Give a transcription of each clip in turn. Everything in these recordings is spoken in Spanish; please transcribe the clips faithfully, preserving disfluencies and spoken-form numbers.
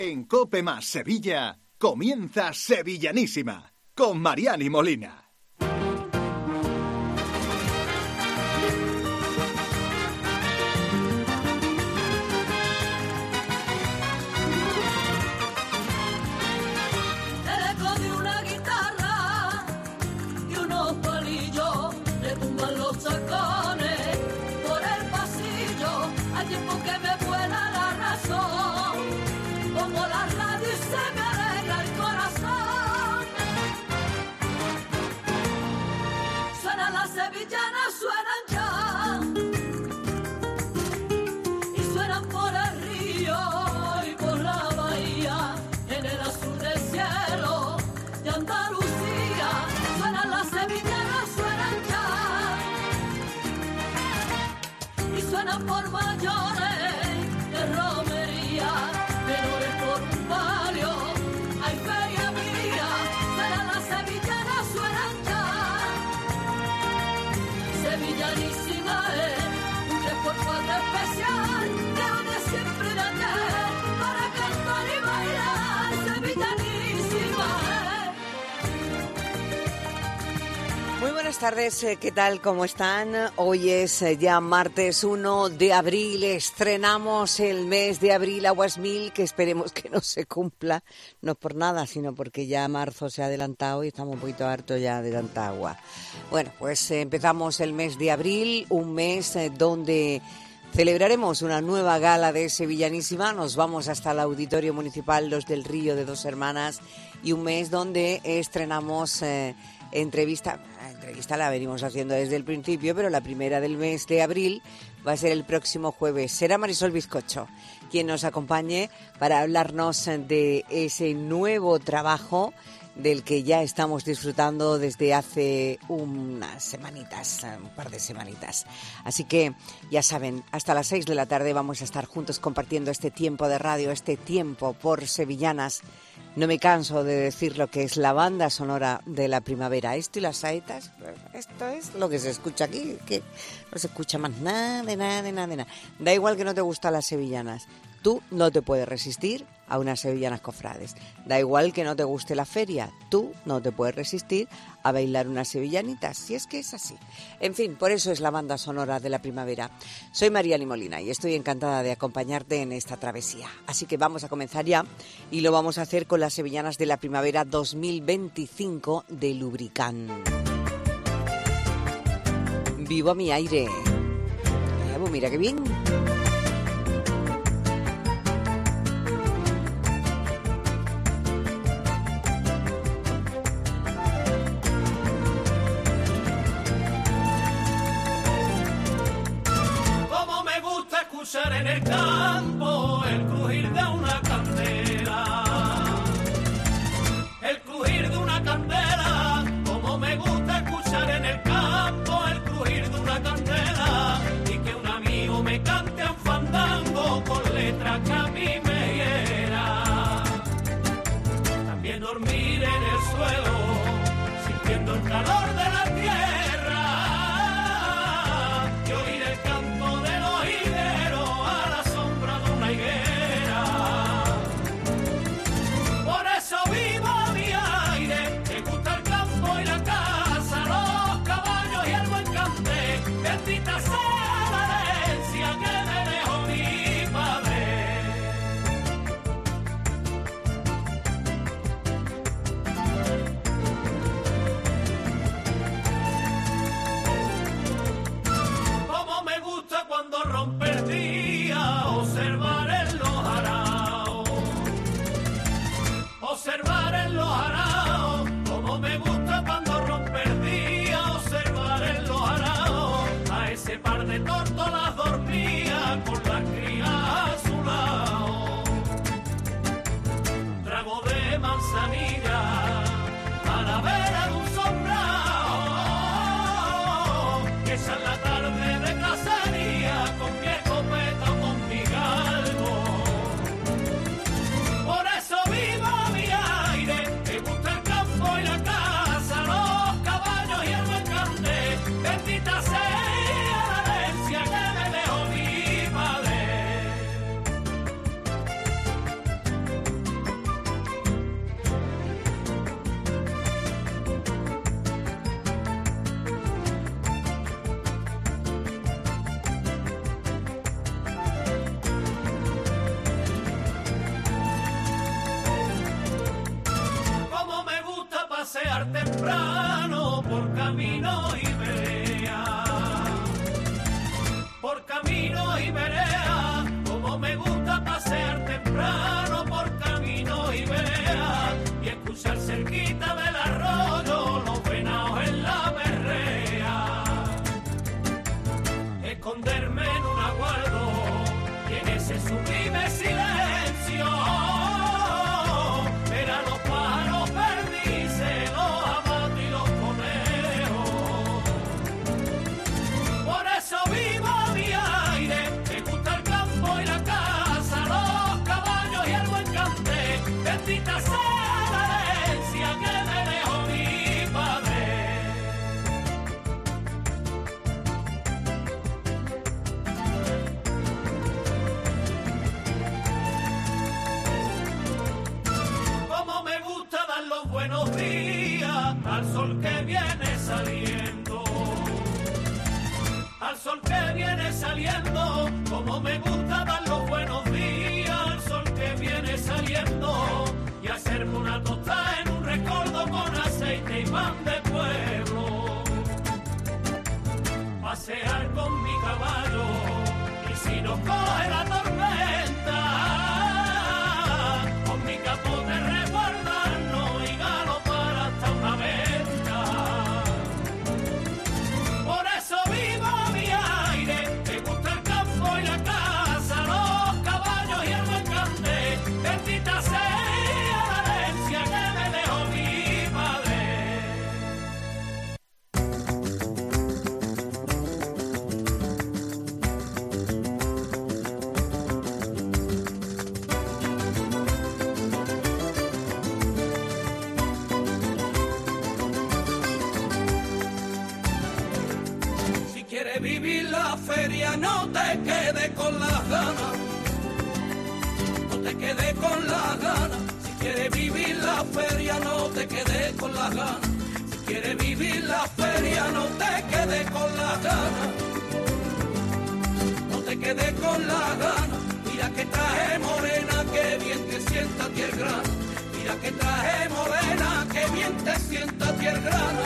En COPE más Sevilla, comienza Sevillanísima, con Mariani Molina. Por mayores de romería, menores por un palio, hay feria mía, será la sevillana suenan ya. Sevillanísima es un reportaje especial, de donde siempre de ayer, para cantar y bailar, sevillanísima es. Muy buenas tardes, ¿qué tal? ¿Cómo están? Hoy es ya martes uno de abril, estrenamos el mes de abril, Aguas Mil, que esperemos que no se cumpla, no por nada, sino porque ya marzo se ha adelantado y estamos un poquito hartos ya de tanta agua. Bueno, pues eh, empezamos el mes de abril, un mes eh, donde celebraremos una nueva gala de Sevillanísima, nos vamos hasta el Auditorio Municipal Los del Río de Dos Hermanas y un mes donde estrenamos eh, entrevista... La entrevista la venimos haciendo desde el principio, pero la primera del mes de abril va a ser el próximo jueves. Será Marisol Bizcocho quien nos acompañe para hablarnos de ese nuevo trabajo del que ya estamos disfrutando desde hace unas semanitas, un par de semanitas. Así que ya saben, hasta las seis de la tarde vamos a estar juntos compartiendo este tiempo de radio, este tiempo por sevillanas. No me canso de decir lo que es la banda sonora de la primavera. Esto y las saetas, esto es lo que se escucha aquí, que no se escucha más nada, de nada, de nada, de nada. Da igual que no te gustan las sevillanas. Tú no te puedes resistir a unas sevillanas cofrades. Da igual que no te guste la feria. Tú no te puedes resistir a bailar unas sevillanitas, si es que es así. En fin, por eso es la banda sonora de la primavera. Soy Mariani Molina y estoy encantada de acompañarte en esta travesía. Así que vamos a comenzar ya y lo vamos a hacer con las sevillanas de la primavera dos mil veinticinco de Lubricán. Vivo a mi aire. Mira qué bien. En el campo el crujir de una candela, el crujir de una candela, como me gusta escuchar en el campo el crujir de una candela, y que un amigo me cante un fandango con letra que a mí me hiera. También dormir en el suelo, sintiendo el calor de la tierra, y oír el canto de los higueros a la sombra de una higuera. Por eso vivo a mi aire, me gusta el campo y la casa, los caballos y el buen cante. Bendita sea la herencia que me dejó mi padre. pasear temprano por camino y vereda, por camino y vereda, como me gusta pasear temprano por camino y vereda, y escuchar cerquita del arroyo los venados en la berrea, esconderme en un aguardo y en ese sublime silencio ver a los pájaros perdices, los amados y los conejos. Por eso vivo mi aire, me gusta el campo y la casa, los caballos y el buen cante, bendita sea la herencia que me dejó mi padre. Como me gusta dar los buenos días al sol que viene saliendo, al sol que viene saliendo, como me gusta dar los buenos días al sol que viene saliendo, y hacerme una tostada en un recuerdo con aceite y pan de pueblo, pasear con mi caballo, y si nos coge la tormenta, con mi capote resguardarnos y galopar hasta una venta. Por eso vivo mi aire, me gusta el campo y la casa, los caballos y el buen cante, bendita sea la herencia que me dejó mi padre. Si quieres vivir la feria, no te quedes con las ganas, no te quedes con las ganas. Si quieres vivir la feria, no te quedes con las ganas. Si quieres vivir la feria, no te quedes con las ganas, no te quedes con las ganas. Mira que traje morena, que bien te sienta a ti el grano. Mira que traje morena, que bien te sienta a ti el grano.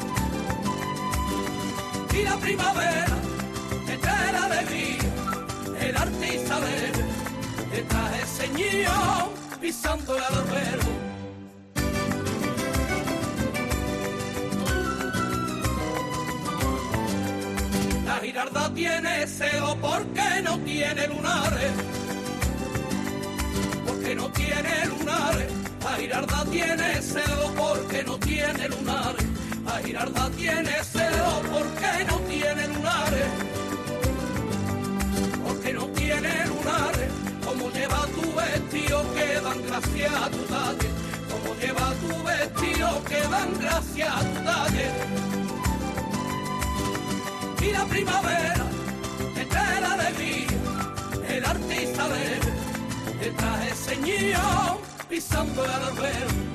Y la primavera te trae la alegría, el artista alegre te traje ceñido pisando el albero. La Giralda tiene celo porque no tiene lunares, porque no tiene lunares. La Giralda tiene celo porque no tiene lunares. La Giralda tiene celo porque no tiene lunares, porque no tiene lunares. Como lleva tu vestido que dan gracias a tu talle, como lleva tu vestido que dan gracias a tu talle. Y la primavera te trae la alegría, el artista alegre te traje ceñido pisando el albero.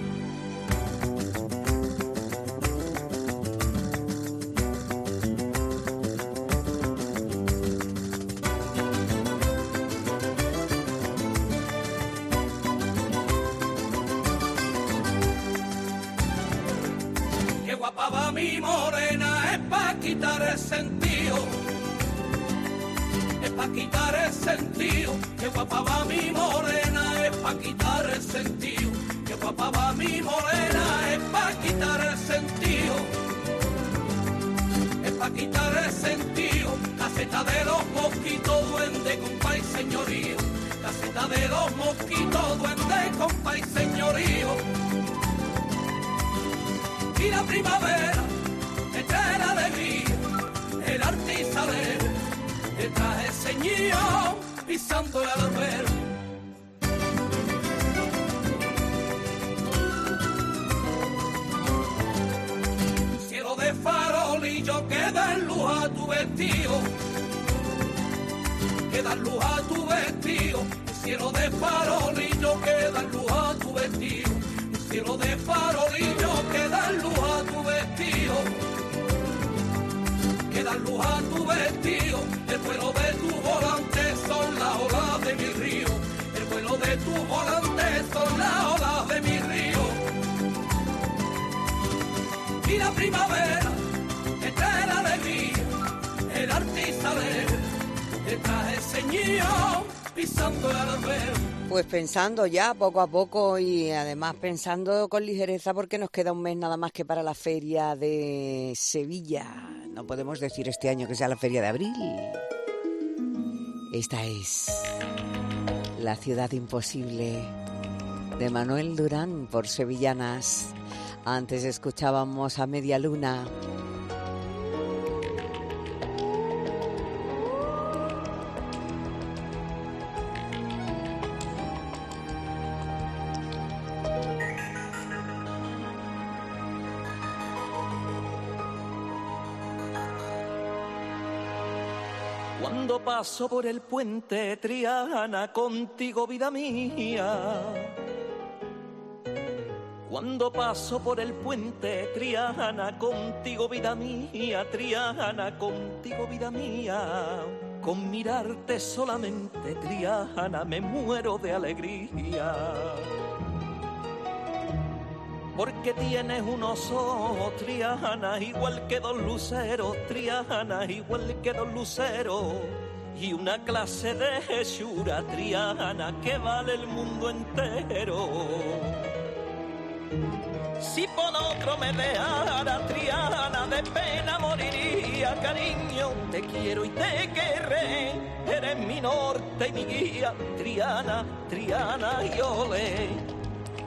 Guapa va mi morena, es pa' quitar el sentido, es pa' quitar el sentido. Que guapa va mi morena, es pa' quitar el sentido. Que guapa va mi morena, es pa' quitar el sentido, es pa' quitar el sentido. Caseta de los mosquitos, duende, compa y señorío. Caseta de los mosquitos, duende, compa y señorío. Y la primavera te trae la alegría, el artista alegre te traje ceñido pisando el albero. Cielo de farolillo que da luz a tu vestido, que da luz a tu vestido. Cielo de farolillo que da luz a tu vestido. Cielo de farolillo que da luz a tu vestido, que da luz a tu vestido. El vuelo de tu volante son las olas de mi río, el vuelo de tu volante son las olas de mi río. primavera, esta es la alegría, el artista de, te traje ceñido, pisando el albero. Pues pensando ya poco a poco y además pensando con ligereza porque nos queda un mes nada más que para la feria de Sevilla. No podemos decir este año que sea la feria de abril. Esta es La ciudad imposible de Manuel Durán por Sevillanas. Antes escuchábamos a Media Luna. Cuando paso por el puente Triana contigo, vida mía. Cuando paso por el puente Triana contigo, vida mía. Triana contigo, vida mía. Con mirarte solamente, Triana, me muero de alegría. Porque tienes unos ojos, Triana, igual que dos luceros, Triana, igual que dos luceros, y una clase de hechura, Triana, que vale el mundo entero. Si por otro me dejara, Triana, de pena moriría, cariño, te quiero y te querré, eres mi norte y mi guía, Triana, Triana y ole.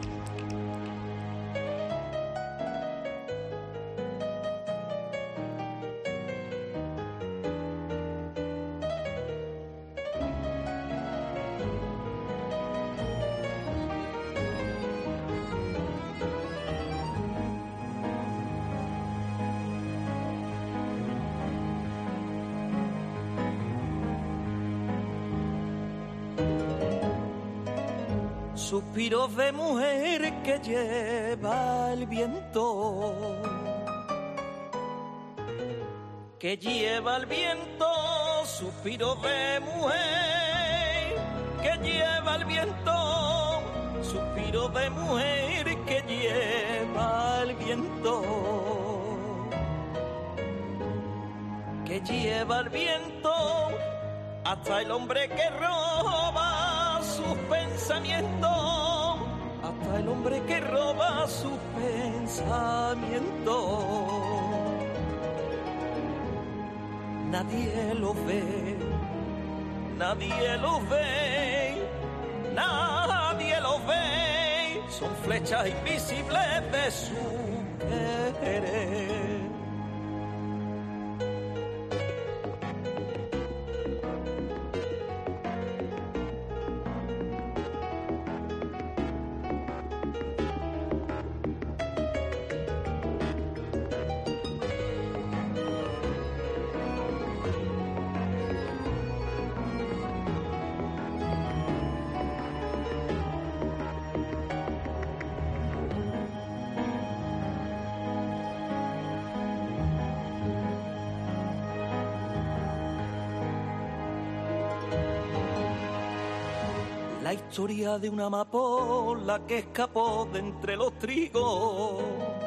Suspiros de mujer que lleva el viento, que lleva el viento, suspiros de mujer que lleva el viento, suspiros de mujer que lleva el viento, que lleva el viento, hasta el hombre que roba sus pensamientos, hasta el hombre que roba sus pensamientos. Nadie lo ve, nadie lo ve, nadie lo ve. Son flechas invisibles de su querer. La historia de una amapola que escapó de entre los trigos,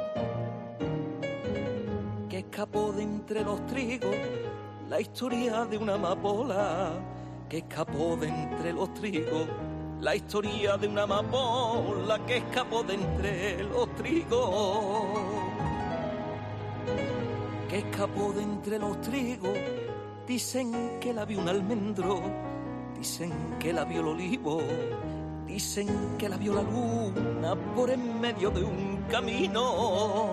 que escapó de entre los trigos. La historia de una amapola que escapó de entre los trigos. La historia de una amapola que escapó de entre los trigos, que escapó de entre los trigos. Dicen que la vio un almendro, dicen que la vio el olivo, dicen que la vio la luna por en medio de un camino.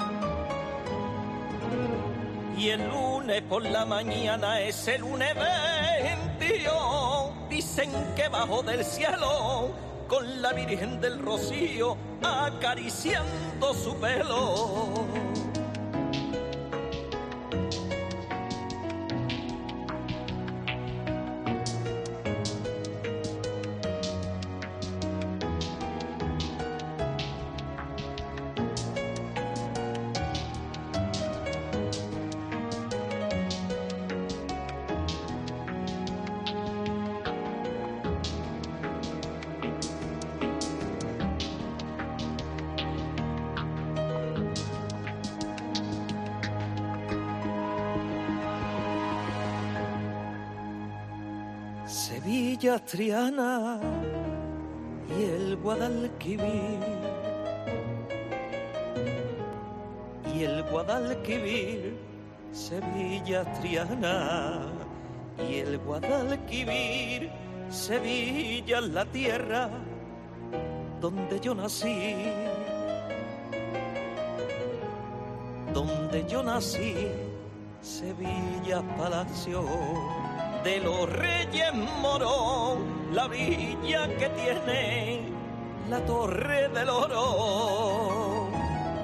Y el lunes por la mañana, ese lunes veintidós, dicen que bajó del cielo con la Virgen del Rocío acariciando su pelo. Sevilla Triana y el Guadalquivir, y el Guadalquivir, Sevilla Triana y el Guadalquivir, Sevilla la tierra donde yo nací, donde yo nací, Sevilla palacio de los Reyes Morón, la villa que tiene la Torre del Oro.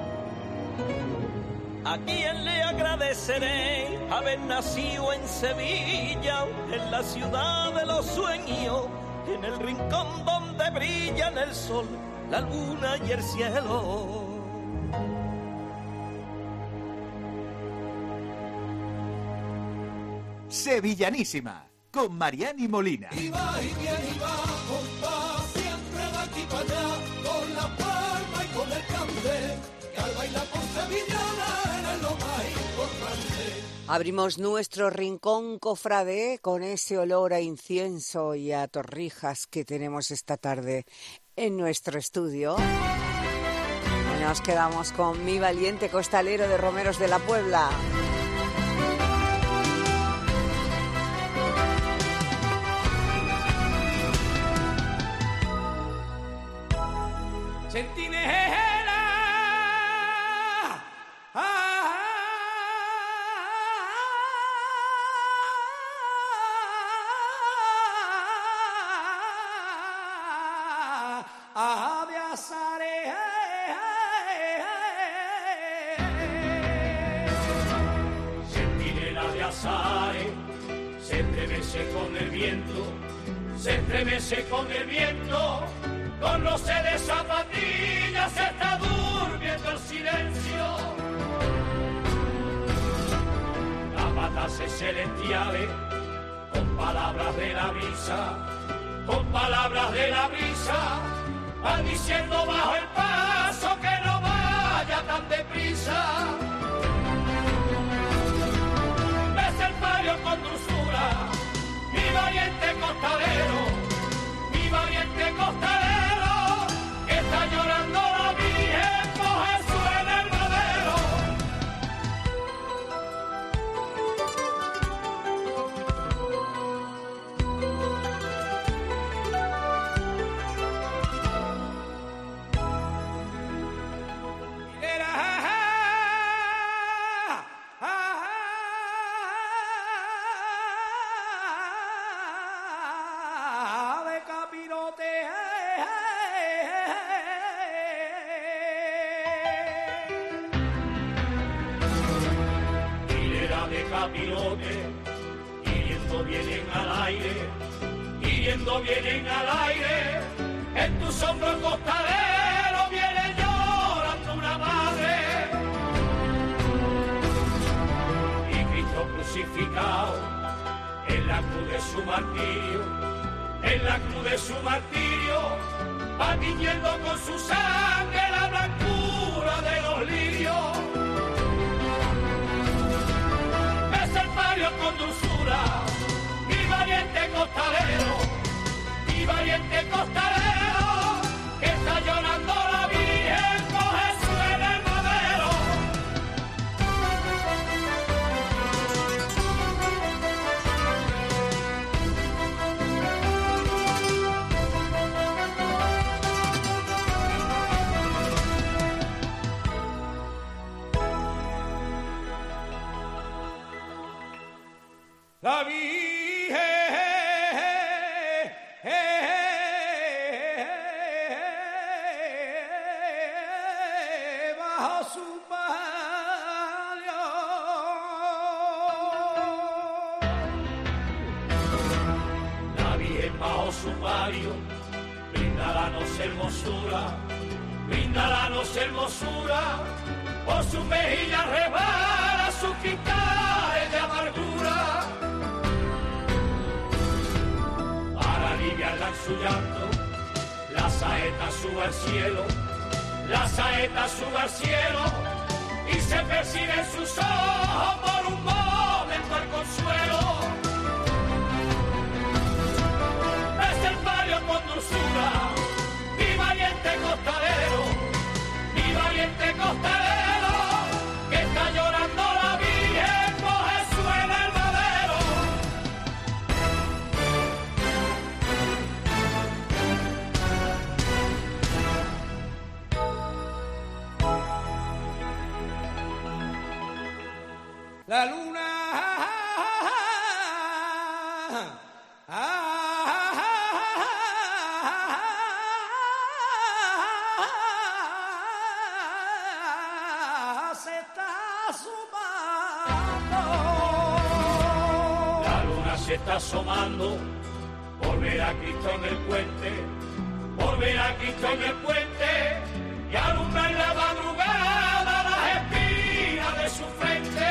¿A quién le agradeceré haber nacido en Sevilla, en la ciudad de los sueños, en el rincón donde brillan el sol, la luna y el cielo? Sevillanísima, con Mariani Molina. Y va y viene y va, compa, siempre de aquí para allá, con la palma y con el cante, que al bailar con sevillana eres lo más importante. Abrimos nuestro rincón cofrade con ese olor a incienso y a torrijas que tenemos esta tarde en nuestro estudio. Y nos quedamos con Mi valiente costalero de Romeros de la Puebla. Centinela, ah, ah, de azare, centinela de azare, se estremece con el viento, se estremece con el viento. Con roce de zapatillas se está durmiendo el silencio. Las batallas celestiales, con palabras de la brisa, con palabras de la brisa, van diciendo bajo el paso que no vaya tan deprisa. Ves el palio con dulzura, mi valiente costalero, mi valiente costalero. Está llorando la Virgen por Jesús en el madero. Era, ah, ah, ah, de capirote. Capirote, hiriendo vienen al aire, hiriendo vienen al aire, en tus hombros costalero viene llorando una madre, y Cristo crucificado en la cruz de su martirio, en la cruz de su martirio, va tiñendo con su sangre la blancura de los lirios. Con dulzura, mi valiente costalero, mi valiente costalero, que está llorando la Virgen por Jesús en el madero. La Virgen bajo su palio, la Virgen bajo su palio, brindálanos hermosura, brindálanos hermosura, por su mejilla rebala sus cristales de amargura. Aliviarla en su llanto, la saeta sube al cielo, la saeta sube al cielo, y se percibe en sus ojos por un momento el consuelo. dulzura, mi valiente costalero, mi valiente costalero, que está llorando la Virgen por Jesús en el madero. La luna se está asomando. La luna se está asomando, por ver a Cristo en el puente, por ver a Cristo en el puente, y alumbra en la madrugada las espinas de su frente.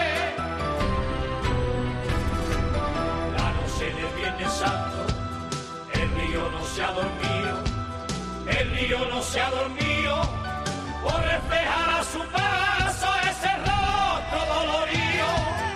La noche del Viernes Santo, el río no se ha dormido, el río no se ha dormido, por reflejar a su paso ese rostro dolorido.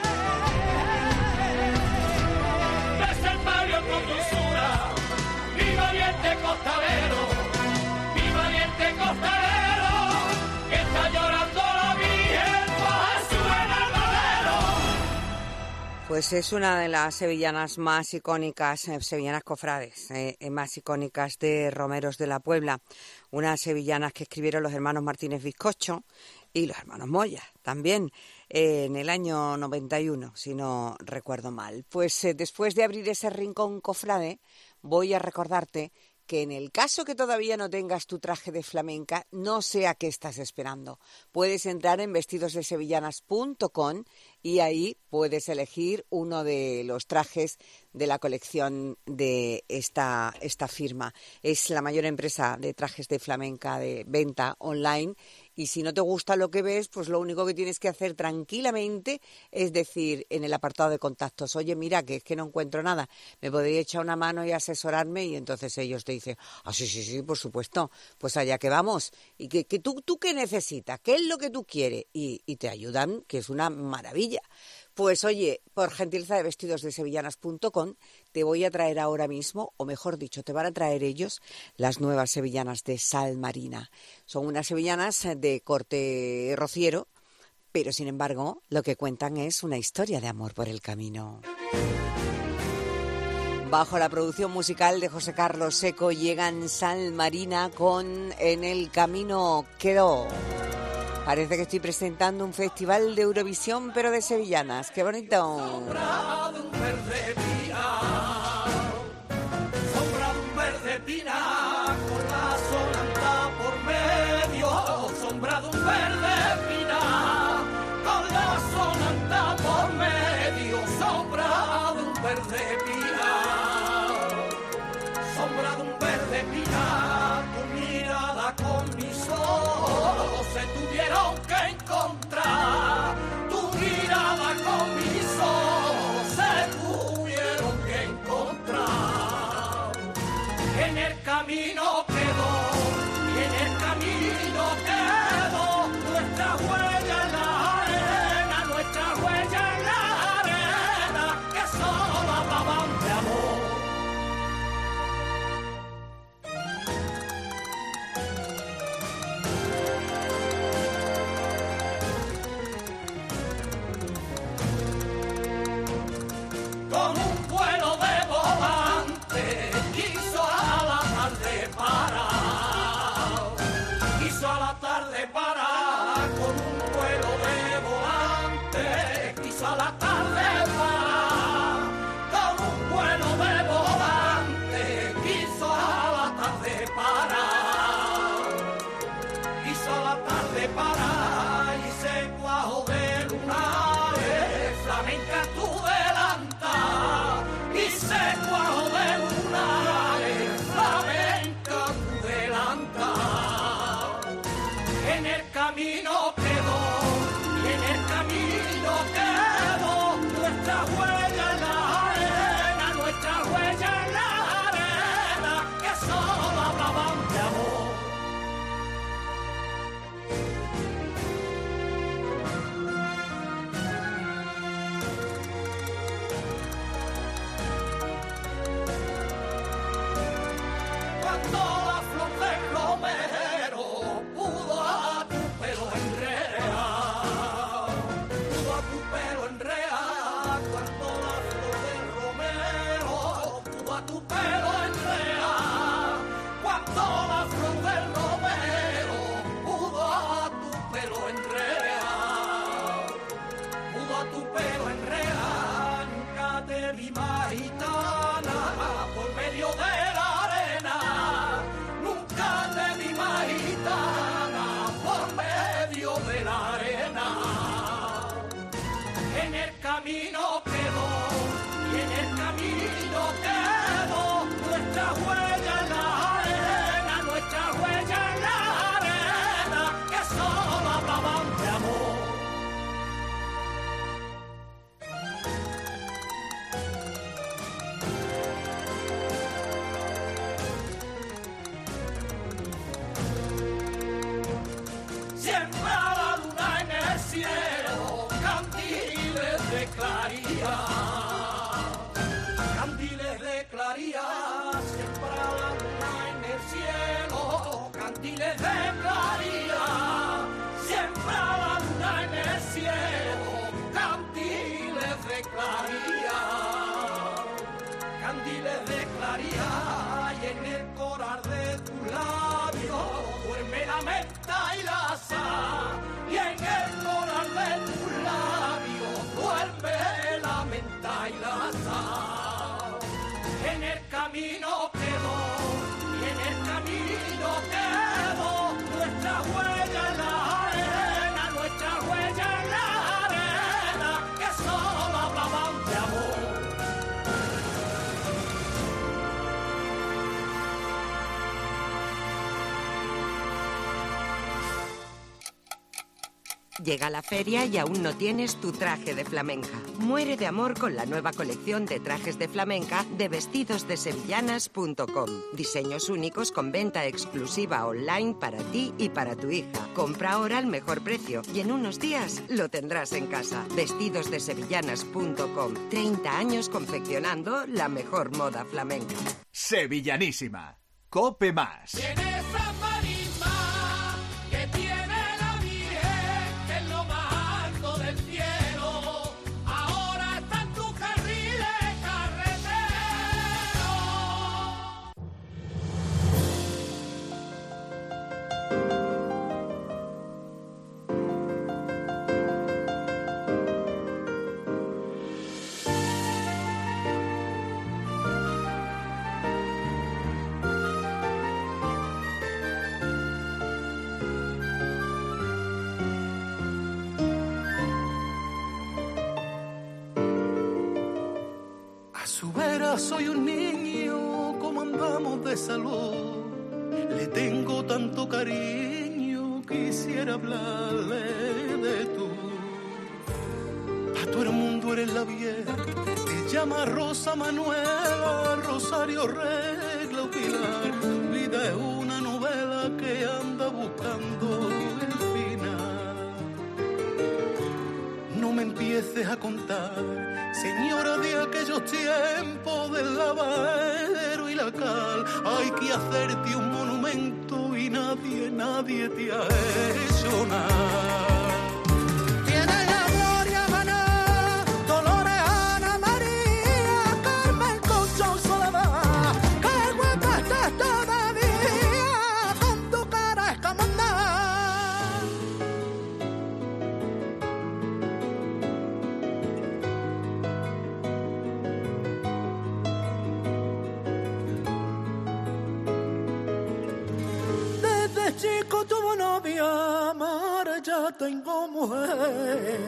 Desde el barrio con dulzura, mi valiente costalero, mi valiente costalero, que está llorando la Virgen por Jesús en el madero. Pues es una de las sevillanas más icónicas, eh, sevillanas cofrades, eh, eh, más icónicas de Romeros de la Puebla. Unas sevillanas que escribieron los hermanos Martínez Bizcocho y los hermanos Moya, también eh, en el año noventa y uno, si no recuerdo mal. Pues eh, después de abrir ese rincón cofrade, voy a recordarte que en el caso que todavía no tengas tu traje de flamenca, no sé a qué estás esperando. Puedes entrar en vestidos de sevillanas punto com y ahí puedes elegir uno de los trajes de la colección de esta, esta firma. Es la mayor empresa de trajes de flamenca de venta online. Y si no te gusta lo que ves, pues lo único que tienes que hacer tranquilamente es decir en el apartado de contactos, oye, mira, que es que no encuentro nada, ¿me podéis echar una mano y asesorarme? Y entonces ellos te dicen, ah, sí, sí, sí, por supuesto, pues allá que vamos. ¿Y que, que tú, tú qué necesitas? ¿Qué es lo que tú quieres? Y, y te ayudan, que es una maravilla. Pues oye, por gentileza de vestidos de sevillanas punto com, te voy a traer ahora mismo, o mejor dicho, te van a traer ellos las nuevas sevillanas de sal marina. Son unas sevillanas de corte rociero, pero sin embargo lo que cuentan es una historia de amor por el camino. Bajo la producción musical de José Carlos Seco llegan Sal Marina con En el camino quedó. Parece que estoy presentando un festival de Eurovisión, pero de sevillanas. ¡Qué bonito! Sombra de un verde pinar, sombra de un verde pinar, con la solanta por medio. Sombra de un verde pinar, con la solanta por medio. Sombra de un verde pinar, sombra de un verde pinar, tu mirada con mis ojos se tuvieron que encontrar. Tu mirada con mis ojos se tuvieron que encontrar. En el camino quedó, y en el camino quedó nuestra huella en la arena, nuestra huella en la arena, que solo hablaban de amor. Con un vuelo de volante quiso a la tarde parar, quiso a la tarde parar, con un vuelo de volante quiso a la tarde parar, con un vuelo de volante quiso a la tarde parar, quiso a la tarde parar y se cuajó de lunares, flamenca tú delanta, y se cuajó de lunares, flamenca tú delanta. En el camino quedó, y en el camino quedó nuestra huella en la arena, nuestra huella en la arena, que solo hablaban de amor. Cuando de claridad, siempre a la luna en el cielo, candiles de claridad, candiles de claridad, y en el coral de tus labios duerme la menta y la sal, y en el coral de tus labios duerme la menta y la sal. En el camino quedó, y en el camino quedó nuestra huella en la arena, nuestra huella en la arena, que solo hablaban de amor. Llega la feria y aún no tienes tu traje de flamenca. Muere de amor con la nueva colección de trajes de flamenca de vestidos de sevillanas punto com. Diseños únicos con venta exclusiva online para ti y para tu hija. Compra ahora al mejor precio y en unos días lo tendrás en casa. vestidos de sevillanas punto com. treinta años confeccionando la mejor moda flamenca. Sevillanísima. Cope más. Tiene esa marisma que tiene la Virgen, que es lo más alto del cielo. Ahora está en tu carril carretero. A su vera soy un niño, como andamos de salud. Le tengo tanto cariño, quisiera hablarle de tú. Pa' todo el mundo eres la vieja, te llama Rosa Manuela, Rosario Regla o Pilar. Tu vida es una novela que anda buscando el final. No me empieces a contar, señora, de aquellos tiempos del lavadero y la cal. Hay que hacerte un monumento y nadie, nadie te ha hecho nada. Tienes la gloria ganar, Dolores, Ana María, Carmen, Concha, Soledad. Qué guapa estás todavía, con tu cara escamandada. Chico tuvo novia, ahora ya tengo mujer.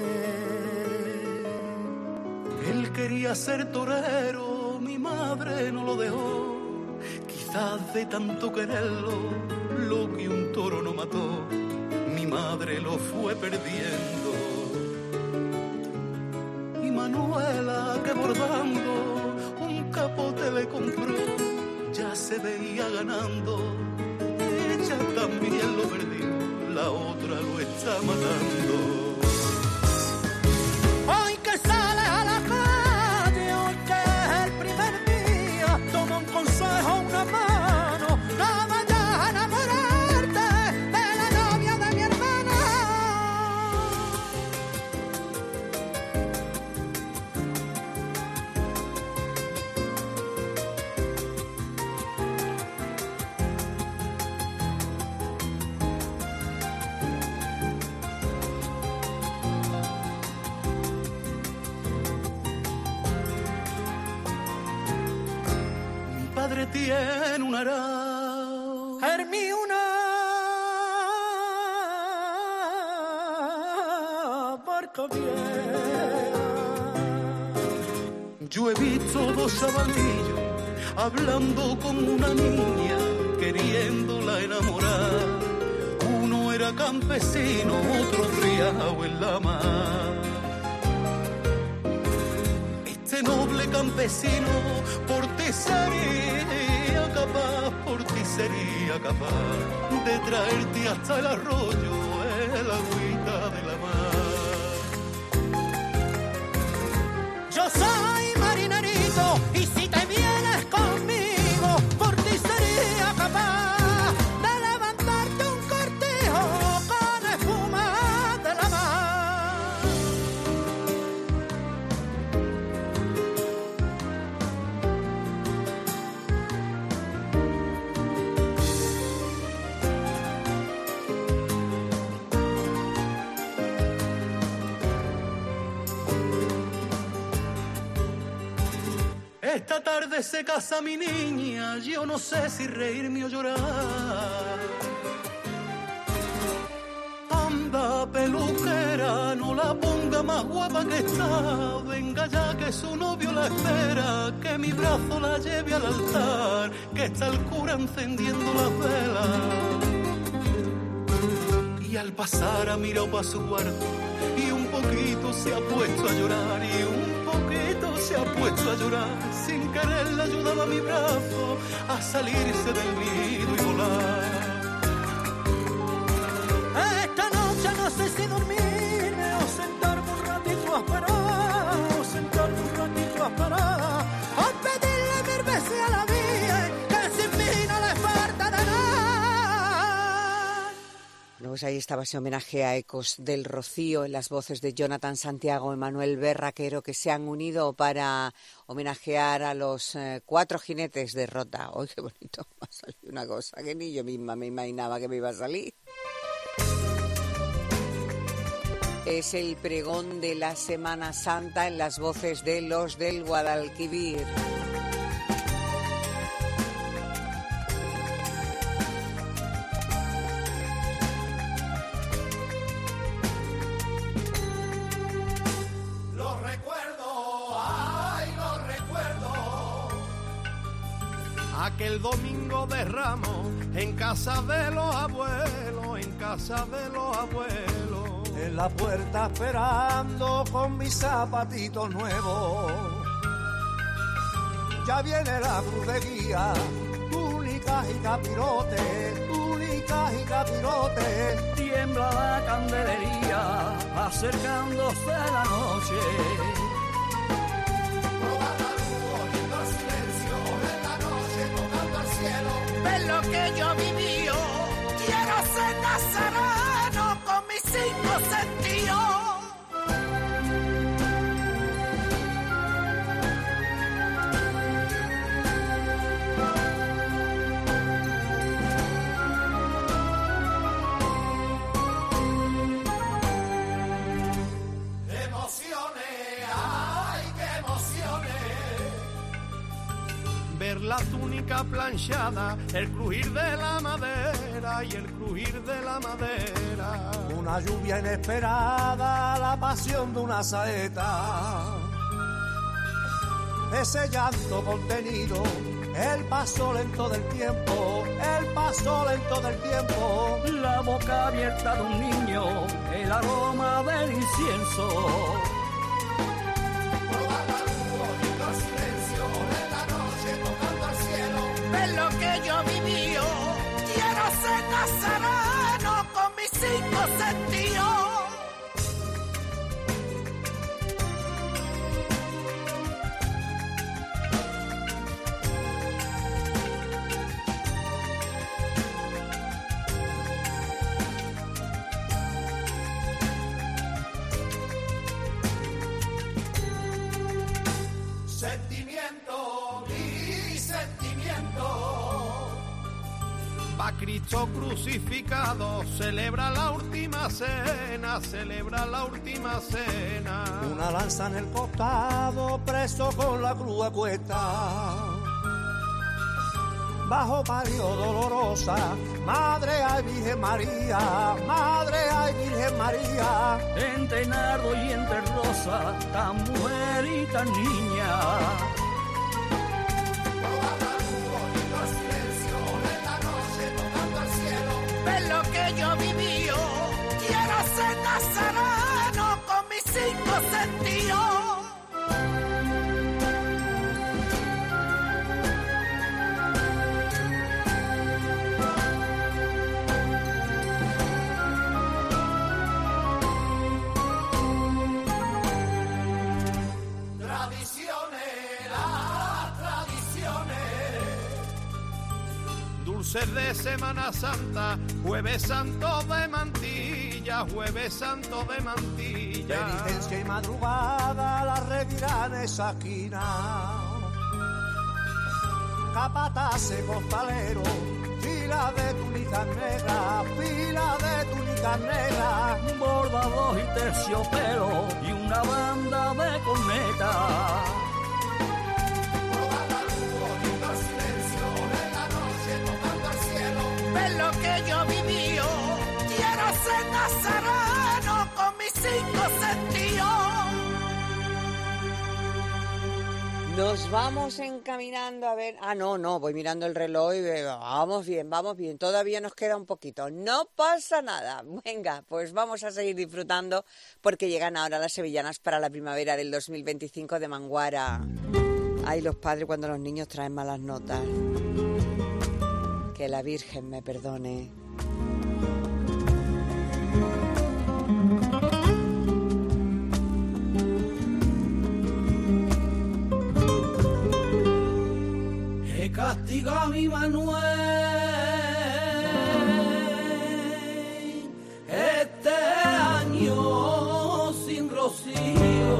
Él quería ser torero, mi madre no lo dejó. Quizás de tanto quererlo, lo que un toro no mató, mi madre lo fue perdiendo. Y Manuela, que bordando un capote le compró, ya se veía ganando. Ella también lo perdió, la otra lo está matando. Hoy que sales a la calle, hoy que es el primer día, toma un consejo, una mano, no vayas a enamorarte de la novia de mi hermana. Tiene un arao, Hermí una barca vieja. Yo he visto dos chavalillos hablando con una niña, queriéndola enamorar. Uno era campesino, otro criado en la mar. Este noble campesino por ti sería capaz, por ti sería capaz de traerte hasta el arroyo, el agüita de la mar. Yo soy marinerito y si te vienes conmigo, por ti sería capaz de levantarte un corazón. Esta tarde se casa mi niña, yo no sé si reírme o llorar. Anda, peluquera, no la ponga más guapa que está. Venga ya que su novio la espera, que mi brazo la lleve al altar, que está el cura encendiendo las velas. Y al pasar ha mirado pa' su cuarto y un poquito se ha puesto a llorar, y un poquito se ha puesto a llorar. Sin querer le ayudaba mi brazo a salirse del nido y volar. Esta noche no sé si dormirme o sentarme un ratito a esperar, o sentarme un ratito a esperar, a pedirle mil veces a la vida que sin mí no le falta de nada. Pues ahí estaba ese homenaje a Ecos del Rocío en las voces de Jonathan Santiago y Manuel Berraquero, que se han unido para homenajear a los eh, cuatro jinetes de Rota. ¡Ay, qué bonito! Me ha salido una cosa que ni yo misma me imaginaba que me iba a salir. Es el pregón de la Semana Santa en las voces de los del Guadalquivir. Los recuerdo, ay, los recuerdo. Aquel domingo de Ramos en casa de los abuelos, en casa de los abuelos. En la puerta esperando con mis zapatitos nuevos. Ya viene la cruz de guía, túnicas y capirotes, túnicas y capirotes. Tiembla la candelería, acercándose la noche. Oyendo el silencio de la noche, tocando al cielo. Ves lo que yo viví, quiero ser nazareno con mis cinco sentidos. Emociones, ay, qué emociones. Ver la túnica planchada, el crujir de la madera y el crujir de la madera. Una lluvia inesperada, la pasión de una saeta. Ese llanto contenido, el paso lento del tiempo, el paso lento del tiempo. La boca abierta de un niño, el aroma del incienso. Ves lo que yo viví, quiero ser nazareno con mis cinco sentidos. Sentimiento, mi sentimiento. Pa' Cristo crucificado, celebra la última cena, celebra la última cena. Una lanza en el costado, preso con la cruz a cuesta. Bajo Mario Dolorosa, Madre ay Virgen María, Madre ay Virgen María. Entre nardo y entre rosa, tan mujer y tan niña. Ves lo que yo viví, quiero ser nazareno con mis cinco sentidos. Dulces de Semana Santa, Jueves Santo de Mantilla, Jueves Santo de Mantilla. Penitencia y madrugada la revirán esa esquina. Capatace costalero, fila de túnicas negras, fila de túnicas negras. Bordados y terciopelo y una banda de cornetas. sereno con mis cinco sentidos. Nos vamos encaminando a ver... Ah, no, no, voy mirando el reloj y veo, vamos bien, vamos bien, todavía nos queda un poquito. No pasa nada. Venga, pues vamos a seguir disfrutando porque llegan ahora las sevillanas para la primavera del dos mil veinticinco de Manguara. Ay, los padres cuando los niños traen malas notas. Que la Virgen me perdone. Castiga a mi Manuel este año sin rocío,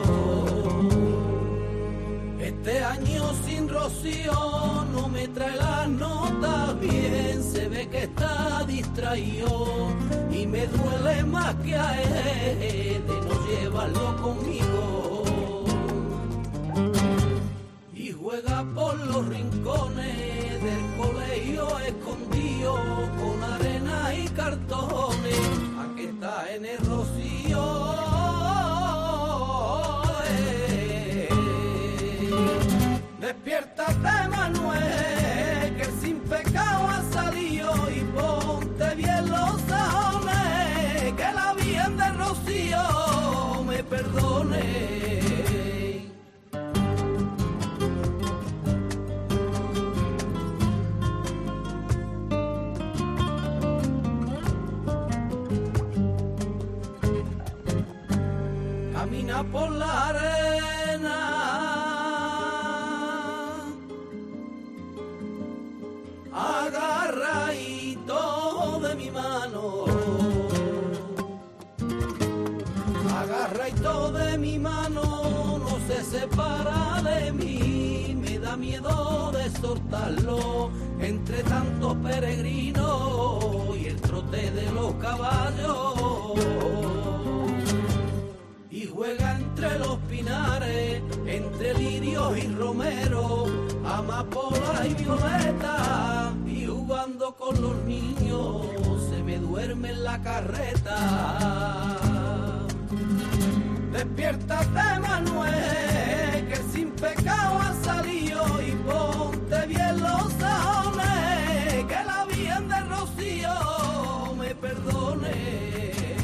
este año sin rocío no me trae las notas bien, se ve que está distraído y me duele más que a él de no llevarlo conmigo. Juega por los rincones del colegio escondido con arena y cartones. Aquí está en el rocío. Eh. Despiértate, Manuel, que el sin pecado ha salido y ponte bien los sajones, que la Virgen del Rocío me perdone. Camina por la arena, agarradito de mi mano, agarradito de mi mano, no se separa de mí, me da miedo de soltarlo entre tantos peregrinos y el trote de los caballos. Y juega entre los pinares, entre lirios y romeros, amapola y violeta, y jugando con los niños se me duerme en la carreta. Despiértate, Manuel, que sin pecado ha salido y ponte bien los sajones, que la Virgen del Rocío me perdone.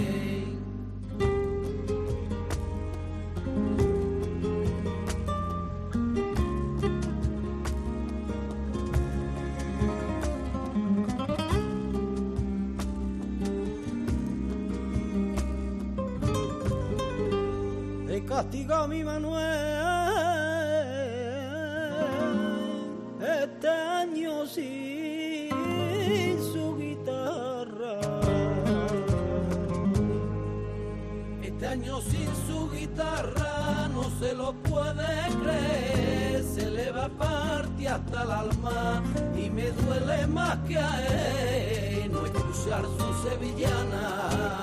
Castiga a mi Manuel este año sin su guitarra, este año sin su guitarra no se lo puede creer, se le va a partir hasta el alma y me duele más que a él no escuchar su sevillana.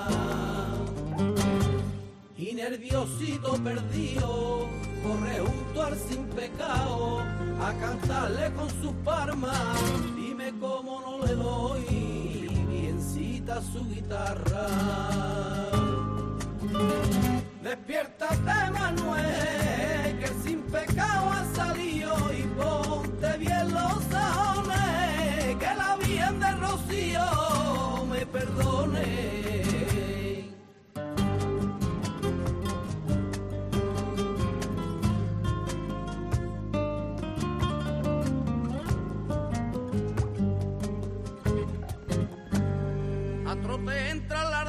Y nerviosito perdido, corre junto al sin pecado, a cantarle con sus palmas, dime cómo no le doy biencita su guitarra. Despiértate, Manuel, que el sin pecado ha salido y ponte bien los sajones, que la Virgen del Rocío me perdone. Trote entra la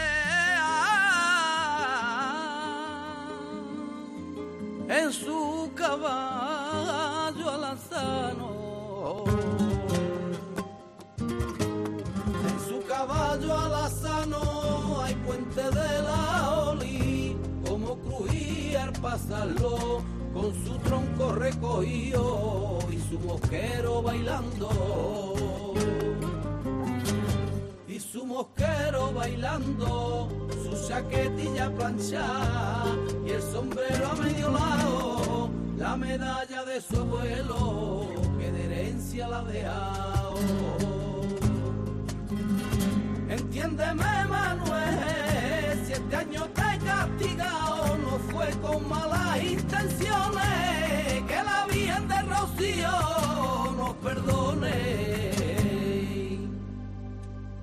aldea en su caballo alazano, en su caballo alazano hay puente de la Oli, como crujía al pasarlo con su tronco recogido y su mosquero bailando. Y su mosquero bailando, su chaquetilla planchada y el sombrero a medio lado, la medalla de su abuelo que de herencia la ha dejado. Entiéndeme, Manuel,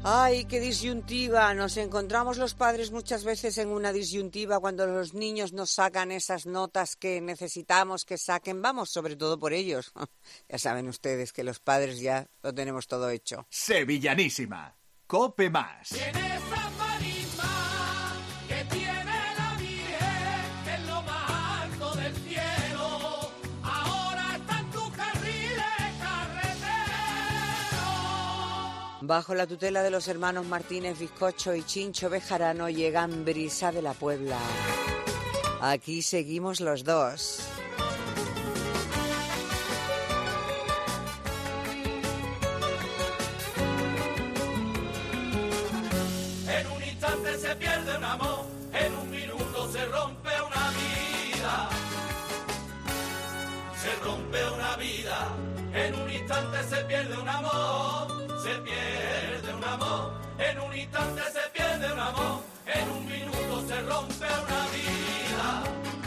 Ay, qué disyuntiva. Nos encontramos los padres muchas veces en una disyuntiva cuando los niños nos sacan esas notas que necesitamos que saquen. Vamos, sobre todo por ellos. Ya saben ustedes que los padres ya lo tenemos todo hecho. Sevillanísima. Cope más. Tiene esa marisma que tiene la Virgen en lo más alto del cielo. Ahora está en tu carril carretero. Bajo la tutela de los hermanos Martínez Bizcocho y Chincho Bejarano llegan Brisa de la Puebla. Aquí seguimos los dos. En un instante se pierde un amor, en un minuto se rompe una vida. Se rompe una vida, en un instante se pierde un amor. Se pierde un amor, en un instante se pierde un amor, en un minuto se rompe una vida.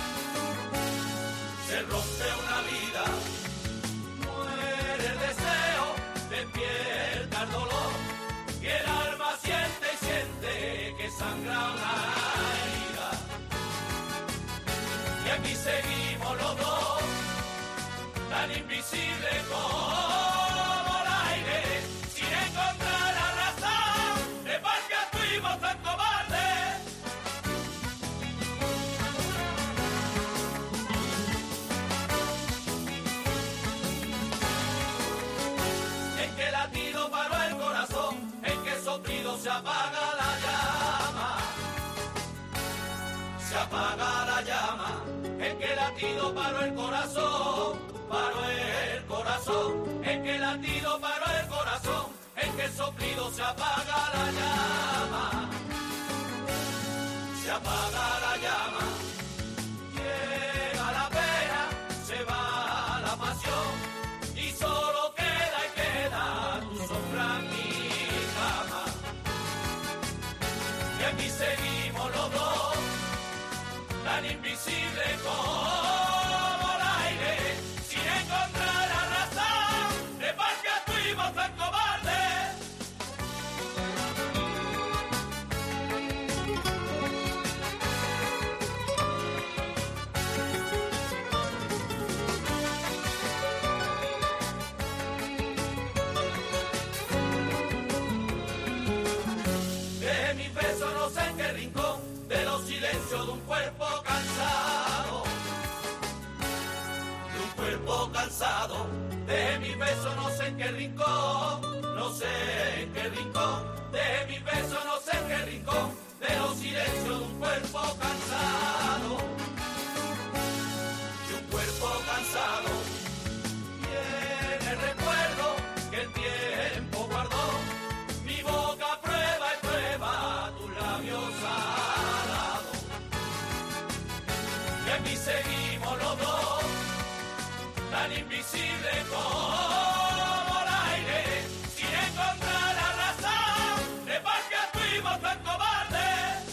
Se rompe una vida, muere el deseo, despierta el dolor, y el alma siente y siente que sangra una herida. Y aquí seguimos los dos, tan invisibles como el aire, sin encontrar la razón de por qué fuimos tan cobardes. En que latido paró el corazón, en que soplido se apaga la llama. Se apaga la llama, en que latido paró el corazón, paró el corazón, en que latido paró el corazón, en que soplido se apaga la llama. Se apaga la llama, llega la pena, se va la pasión, y solo queda y queda tu sombra en mi cama. Y aquí seguimos los dos, tan invisibles como el aire, sin encontrar la razón de por qué fuimos tan cobardes. De mis besos no sé en qué rincón, de los silencios de un cuerpo cansado, de un cuerpo cansado, de mis besos no sé en qué rincón, no sé en qué rincón, de mis besos no sé en qué rincón, de los silencios de un cuerpo cansado, de un cuerpo cansado, viene el recuerdo que el tiempo guardó, mi boca prueba y prueba tus labios salados. Y aquí seguimos los dos, tan invisibles como el aire, sin encontrar la razón de por qué fuimos tan cobardes.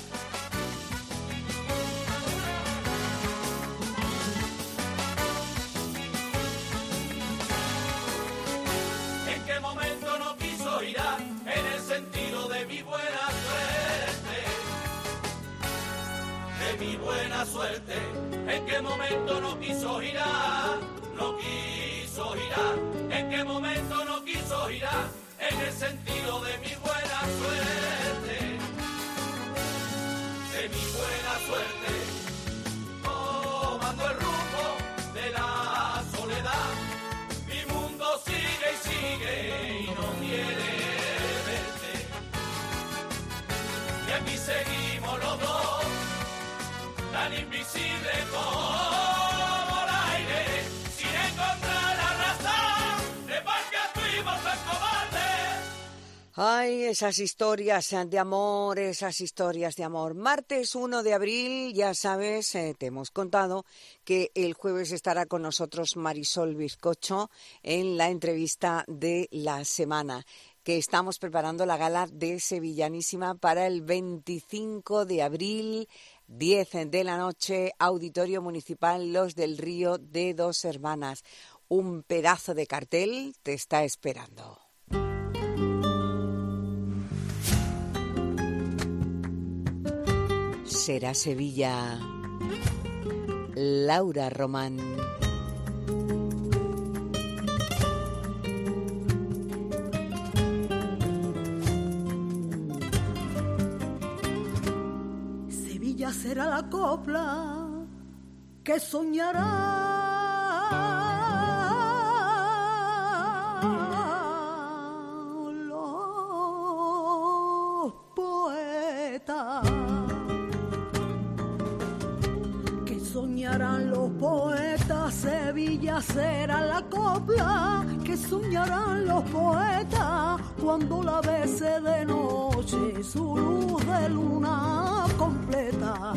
¿En qué momento no quiso ir a, en el sentido de mi buena suerte? De mi buena suerte, ¿en qué momento no quiso girar? No quiso girar, ¿en qué momento no quiso girar? En el sentido de mi buena suerte, de mi buena suerte, tomando el rumbo de la soledad, mi mundo sigue y sigue y no quiere verte. Y aquí seguimos los dos, tan invisibles como el aire, sin encontrar la razón de por qué fuimos tan cobardes. Ay, esas historias de amor, esas historias de amor. Martes uno de abril, ya sabes, eh, te hemos contado que el jueves estará con nosotros Marisol Bizcocho en la entrevista de la semana, que estamos preparando la gala de Sevillanísima para el veinticinco de abril, diez de la noche, Auditorio Municipal Los del Río de Dos Hermanas. Un pedazo de cartel te está esperando. será Sevilla. Laura Román. Sevilla será la copla que soñará los poetas, que soñarán los poetas. Sevilla será la copla que soñarán los poetas cuando la bese de noche su luz de luna completa.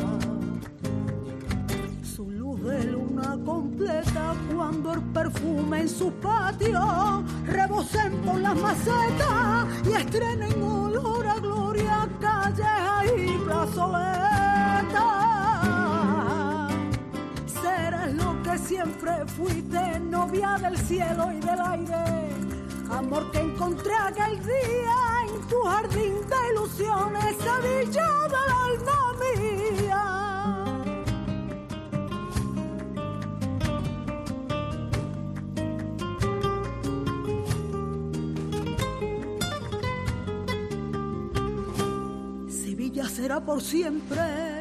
Su luz de luna completa cuando el perfume en sus patios rebocen por las macetas y estrenen olor a gloria, calles y plazoletas. Serás lo que siempre fuiste, novia del cielo y del aire, amor que encontré aquel día en tu jardín de ilusiones, Sevilla del alma mía. Sevilla será por siempre.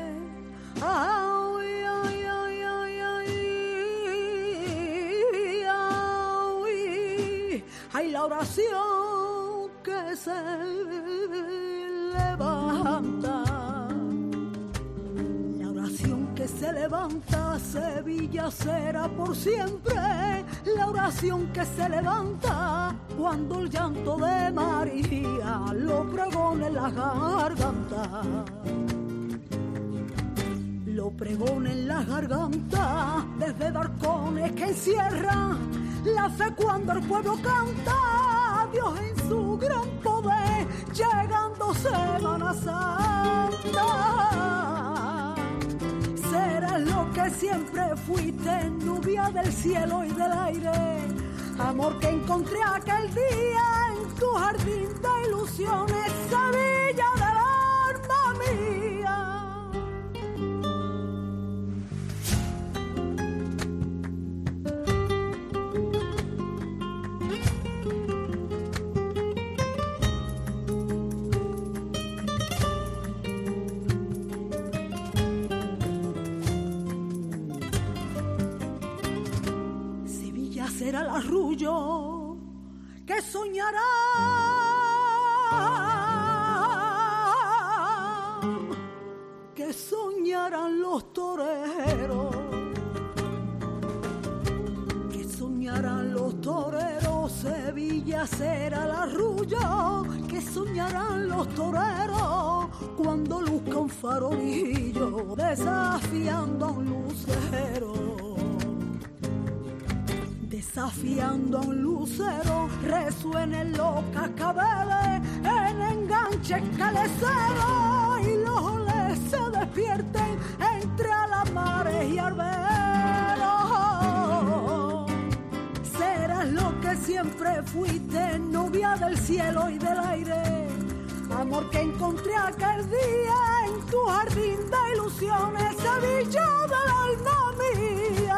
Ay, ay, ay, ay, ay, ay, ay, la oración que se levanta, la oración que se levanta. Sevilla será por siempre la oración que se levanta cuando el llanto de María lo pregone en la garganta, lo pregone en la garganta desde barcones que encierran la fe cuando el pueblo canta. Dios en su gran poder llegando Semana Santa. Serás lo que siempre fuiste, lluvia del cielo y del aire, amor que encontré aquel día en tu jardín de ilusiones, Sevilla del alma mía. Será el arrullo que soñará, que soñarán los toreros, que soñarán los toreros. Sevilla será el arrullo que soñarán los toreros cuando luzca un farolillo desafiando a un lucero, desafiando a un lucero. Resuenen los cascabeles en enganches caleceros y los oles se despierten entre alamares y arberos. Serás lo que siempre fuiste, novia del cielo y del aire, amor que encontré aquel día en tu jardín de ilusiones, Sevilla del alma mía.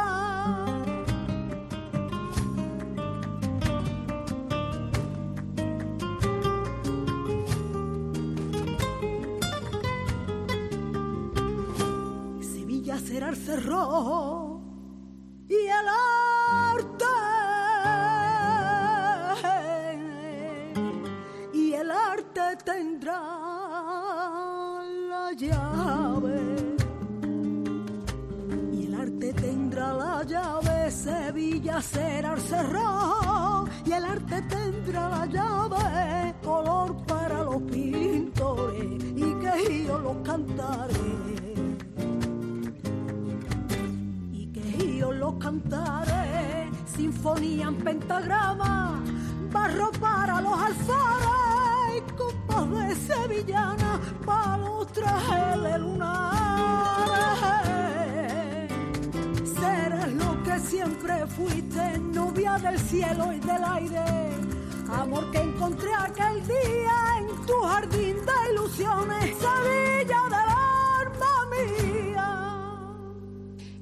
Será el cerro y el arte, y el arte tendrá la llave, y el arte tendrá la llave. Sevilla será el cerro y el arte tendrá la llave, color para los pintores y que yo los cantaré. Yo los cantaré, sinfonía en pentagrama, barro para los alfares y copas de sevillana para los trajes de lunares. Serás lo que siempre fuiste, novia del cielo y del aire, amor que encontré aquel día en tu jardín de ilusiones, Sevilla del alma mía.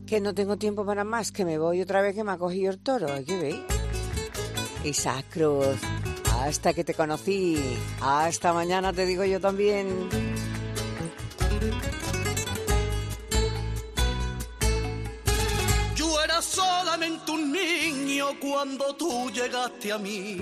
Que no tengo tiempo para más, que me voy otra vez, que me ha cogido el toro. Hay que ver. Isaac Cruz, hasta que te conocí. Hasta mañana, te digo yo también. Yo era solamente un niño cuando tú llegaste a mí.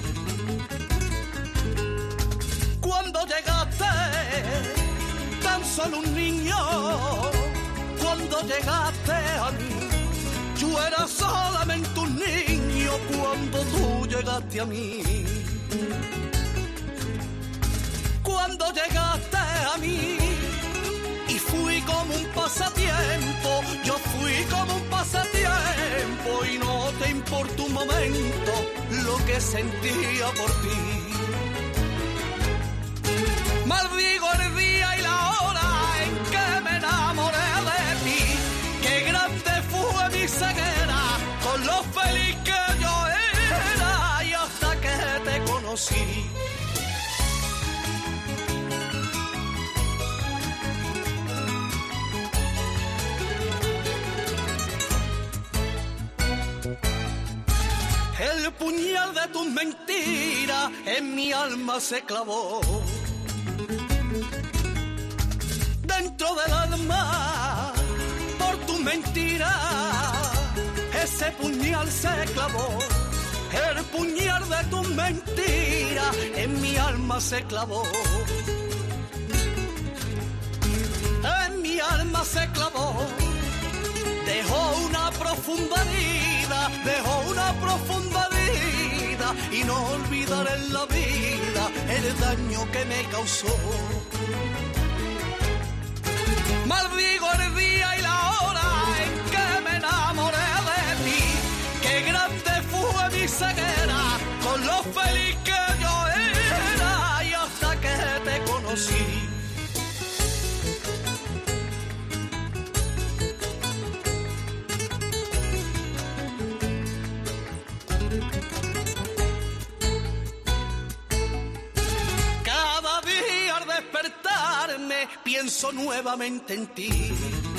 Cuando llegaste, tan solo un niño. Cuando llegaste a mí, yo era solamente un niño cuando tú llegaste a mí. Cuando llegaste a mí, y fui como un pasatiempo, yo fui como un pasatiempo, y no te importó un momento lo que sentía por ti. Maldigo el día y la hora en que me enamoré de ti. Qué grande fue mi ceguera con lo feliz que yo era, y hasta que te conocí. El puñal de tus mentiras en mi alma se clavó. Dentro del alma, por tu mentira, ese puñal se clavó. El puñal de tu mentira en mi alma se clavó. En mi alma se clavó. Dejó una profunda herida, dejó una profunda herida, y no olvidaré en la vida el daño que me causó. Maldigo el día y la hora en que me enamoré de ti. Qué grande fue mi ceguera con lo feliz que yo era, y hasta que te conocí. Cada día al despertarme pienso nuevamente en ti.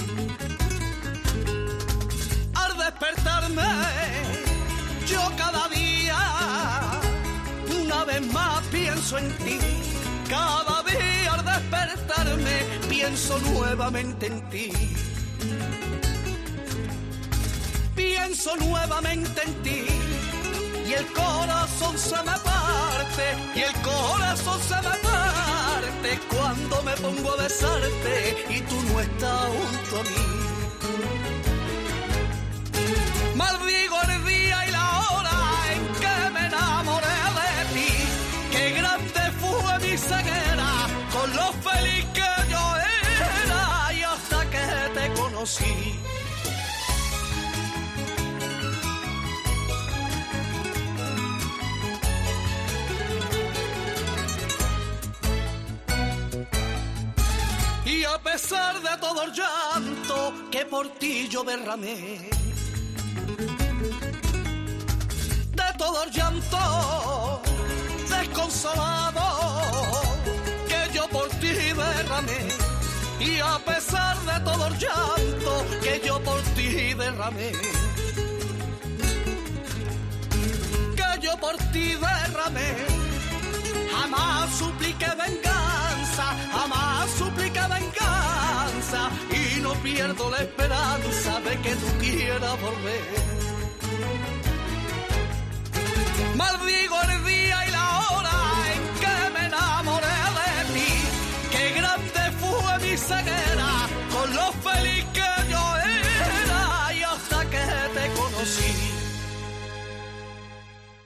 Al despertarme, yo cada día, una vez más pienso en ti. Cada día al despertarme, pienso nuevamente en ti. Pienso nuevamente en ti. Y el corazón se me parte, y el corazón se me parte cuando me pongo a besarte y tú no estás junto a mí. Maldigo el día y la hora en que me enamoré de ti. Qué grande fue mi ceguera con lo feliz que yo era, y hasta que te conocí. Y a pesar de todo el llanto que por ti yo derramé, de todo el llanto desconsolado que yo por ti derramé, y a pesar de todo el llanto que yo por ti derramé, que yo por ti derramé, jamás supliqué venganza, jamás supliqué venganza, y no pierdo la esperanza de que tú quieras volver. Maldigo el día